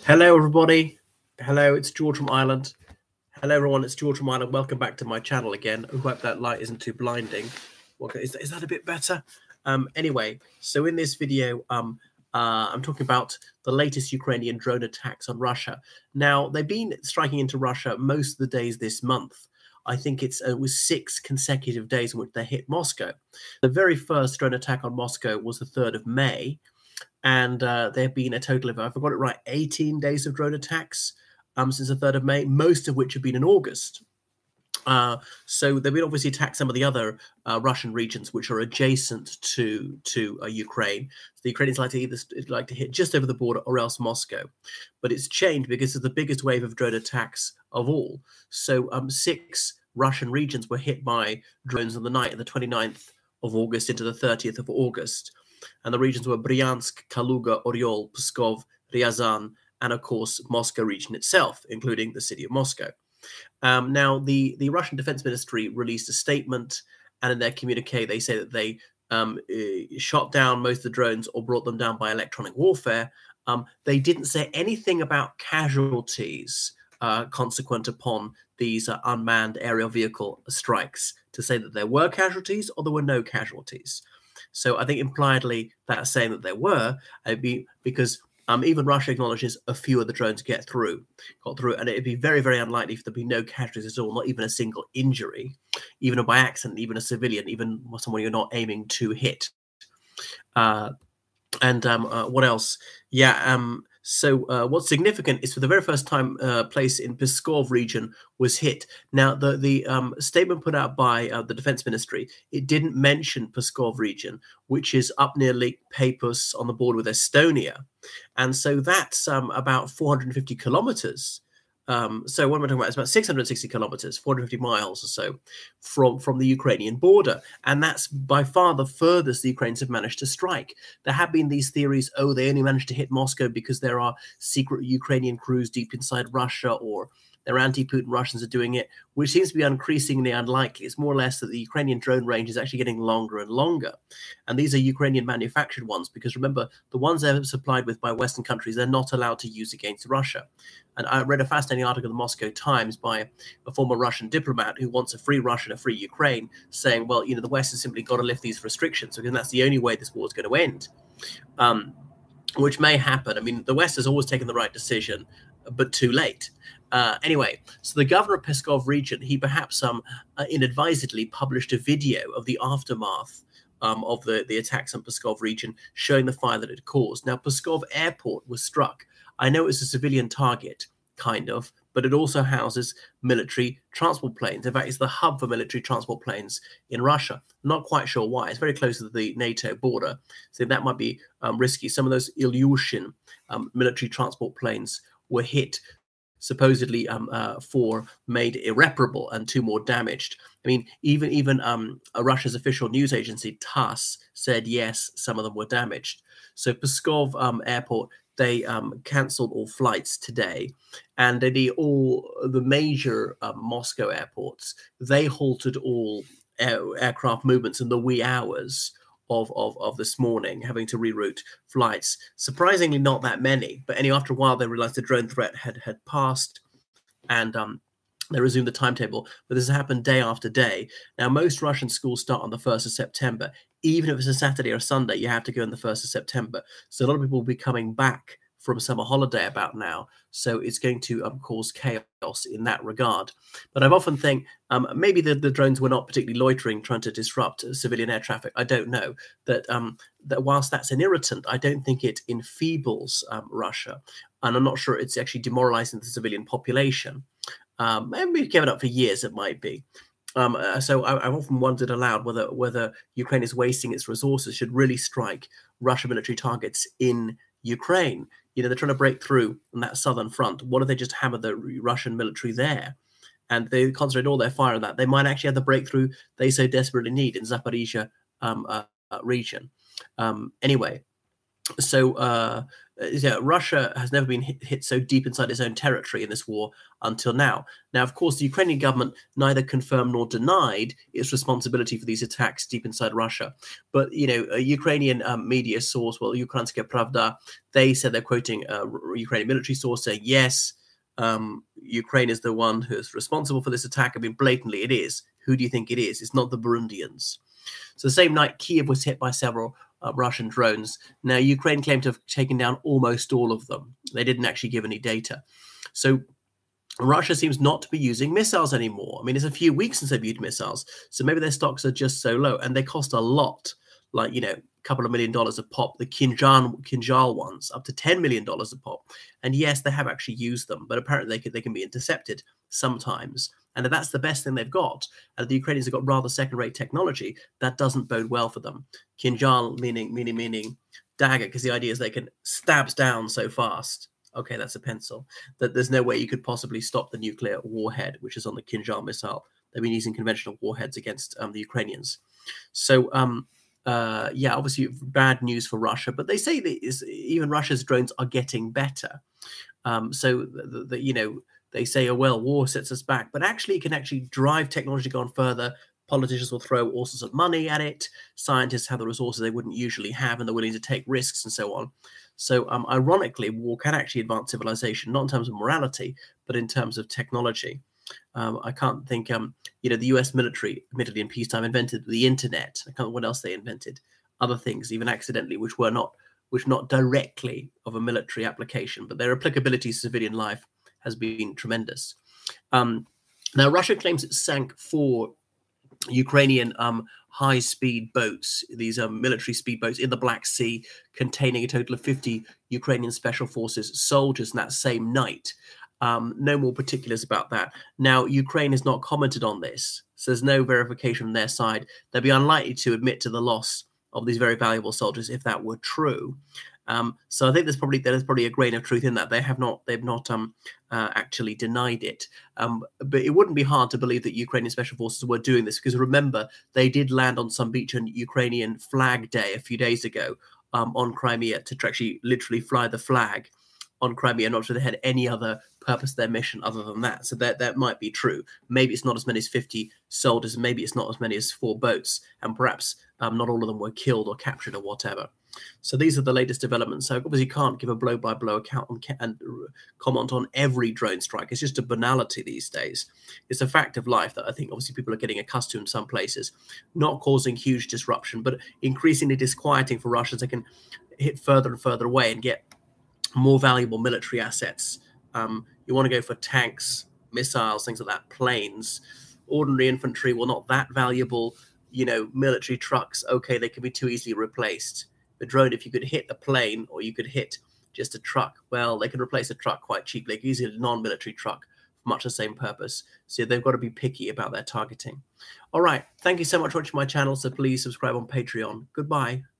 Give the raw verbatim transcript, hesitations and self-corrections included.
Hello, everybody. Hello, it's George from Ireland. Hello, everyone. It's George from Ireland. Welcome back to my channel again. I hope that light isn't too blinding. Okay, is, is that a bit better? Um, anyway, so in this video, um, uh, I'm talking about the latest Ukrainian drone attacks on Russia. Now, they've been striking into Russia most of the days this month. I think it's uh, it was six consecutive days in which they hit Moscow. The very first drone attack on Moscow was the third of May. And uh, there have been a total of, if I got it right, eighteen days of drone attacks um, since the third of May, most of which have been in August. Uh, so they've been obviously attacked some of the other uh, Russian regions which are adjacent to to uh, Ukraine. So the Ukrainians like to either like to hit just over the border or else Moscow, but it's changed because it's the biggest wave of drone attacks of all. So um, six Russian regions were hit by drones on the night of the twenty-ninth of August into the thirtieth of August. And the regions were Bryansk, Kaluga, Oryol, Pskov, Ryazan, and of course, Moscow region itself, including the city of Moscow. Um, now, the, the Russian Defense Ministry released a statement, and in their communique, they say that they um, uh, shot down most of the drones or brought them down by electronic warfare. Um, they didn't say anything about casualties uh, consequent upon these uh, unmanned aerial vehicle strikes to say that there were casualties or there were no casualties. So I think impliedly that's saying that there were, it'd be because um, even Russia acknowledges a few of the drones get through, got through, and it'd be very, very unlikely for there to be no casualties at all, not even a single injury, even by accident, even a civilian, even someone you're not aiming to hit. Uh, and um, uh, what else? Yeah. Um, so uh, what's significant is for the very first time, uh, place in Pskov region was hit. Now, the the um, statement put out by uh, the Defense Ministry, it didn't mention Pskov region, which is up near Lake Peipus on the border with Estonia, and so that's um, about four hundred fifty kilometers. Um, so what am I talking about? It's about six hundred sixty kilometers, four hundred fifty miles or so from, from the Ukrainian border. And that's by far the furthest the Ukrainians have managed to strike. There have been these theories, oh, they only managed to hit Moscow because there are secret Ukrainian crews deep inside Russia, or they're anti-Putin Russians are doing it, which seems to be increasingly unlikely. It's more or less that the Ukrainian drone range is actually getting longer and longer. And these are Ukrainian manufactured ones, because remember, the ones they're supplied with by Western countries, they're not allowed to use against Russia. And I read a fascinating article in the Moscow Times by a former Russian diplomat who wants a free Russia and a free Ukraine, saying, well, you know, the West has simply got to lift these restrictions, because that's the only way this war is going to end, um, which may happen. I mean, the West has always taken the right decision, but too late. Uh, anyway, so the governor of Pskov region, he perhaps um, uh, inadvisedly published a video of the aftermath um, of the, the attacks on Pskov region, showing the fire that it caused. Now, Pskov airport was struck. I know it's a civilian target, kind of, but it also houses military transport planes. In fact, it's the hub for military transport planes in Russia. Not quite sure why. It's very close to the NATO border, so that might be um, risky. Some of those Ilyushin um, military transport planes were hit, supposedly um, uh, four made irreparable and two more damaged. I mean, even even um, a Russia's official news agency, TASS, said, yes, some of them were damaged. So Pskov um, airport, they um, cancelled all flights today. And the, all the major uh, Moscow airports, they halted all air, aircraft movements in the wee hours Of, of, of this morning, having to reroute flights. Surprisingly, not that many. But anyway, after a while, they realized the drone threat had, had passed, and um, they resumed the timetable. But this has happened day after day. Now, most Russian schools start on the first of September. Even if it's a Saturday or a Sunday, you have to go on the first of September. So a lot of people will be coming back from summer holiday about now. So it's going to um, cause chaos in that regard. But I've often think um, maybe the, the drones were not particularly loitering, trying to disrupt civilian air traffic. I don't know. That, um, that whilst that's an irritant, I don't think it enfeebles um, Russia. And I'm not sure it's actually demoralizing the civilian population. Um, and we've given up for years, it might be. Um, uh, so I, I've often wondered aloud whether, whether Ukraine is wasting its resources, should really strike Russian military targets in Ukraine. You know, they're trying to break through on that southern front. What if they just hammer the Russian military there? And they concentrate all their fire on that. They might actually have the breakthrough they so desperately need in Zaporizhia um, uh, uh, region. Um, anyway, so uh, yeah, Russia has never been hit, hit so deep inside its own territory in this war until now. Now, of course, the Ukrainian government neither confirmed nor denied its responsibility for these attacks deep inside Russia. But, you know, a Ukrainian um, media source, well, Ukrainska Pravda, they said they're quoting a Ukrainian military source saying, yes, um, Ukraine is the one who is responsible for this attack. I mean, blatantly, it is. Who do you think it is? It's not the Burundians. So the same night, Kiev was hit by several uh, Russian drones. Now, Ukraine claimed to have taken down almost all of them. They didn't actually give any data. So Russia seems not to be using missiles anymore. I mean, it's a few weeks since they've used missiles. So maybe their stocks are just so low, and they cost a lot, like, you know, a couple of million dollars a pop. The Kinjal, Kinjal ones, up to ten million dollars a pop. And yes, they have actually used them, but apparently they can, they can be intercepted sometimes. And if that's the best thing they've got, and the Ukrainians have got rather second-rate technology, that doesn't bode well for them. Kinjal meaning meaning meaning dagger, because the idea is they can stab down so fast. Okay, that's a pencil. That there's no way you could possibly stop the nuclear warhead, which is on the Kinjal missile. They've been using conventional warheads against um, the Ukrainians. So, um, uh, yeah, obviously bad news for Russia. But they say that is, even Russia's drones are getting better. Um, so, the, the, you know, they say, oh, well, war sets us back. But actually, it can actually drive technology to go on further. Politicians will throw all sorts of money at it. Scientists have the resources they wouldn't usually have, and they're willing to take risks and so on. So, um, ironically, war can actually advance civilization, not in terms of morality, but in terms of technology. Um, I can't think, um, you know, the U S military, admittedly in peacetime, invented the internet. I can't know what else they invented. Other things, even accidentally, which were not, which not directly of a military application, but their applicability to civilian life has been tremendous. Um, now, Russia claims it sank four Ukrainian um, high-speed boats, these um, military speedboats in the Black Sea, containing a total of fifty Ukrainian Special Forces soldiers in that same night. Um, no more particulars about that. Now, Ukraine has not commented on this, so there's no verification from their side. They'd be unlikely to admit to the loss of these very valuable soldiers if that were true. Um, so I think there's probably there's probably a grain of truth in that. They have not they've not um, uh, actually denied it. Um, but it wouldn't be hard to believe that Ukrainian special forces were doing this, because remember, they did land on some beach on Ukrainian Flag Day a few days ago um, on Crimea to actually literally fly the flag on Crimea. Not sure they had any other purpose of their mission other than that. So that that might be true. Maybe it's not as many as fifty soldiers. Maybe it's not as many as four boats, and perhaps um, not all of them were killed or captured or whatever. So these are the latest developments. So obviously you can't give a blow-by-blow account and, and comment on every drone strike. It's just a banality these days. It's a fact of life that I think obviously people are getting accustomed in some places, not causing huge disruption, but increasingly disquieting for Russia as they can hit further and further away and get more valuable military assets. Um, you want to go for tanks, missiles, things like that, planes. Ordinary infantry, well, not that valuable. You know, military trucks, okay, they can be too easily replaced. The drone, if you could hit a plane or you could hit just a truck, well, they can replace a truck quite cheaply. They can use a non-military truck for much the same purpose. So they've got to be picky about their targeting. All right. Thank you so much for watching my channel. So please subscribe on Patreon. Goodbye.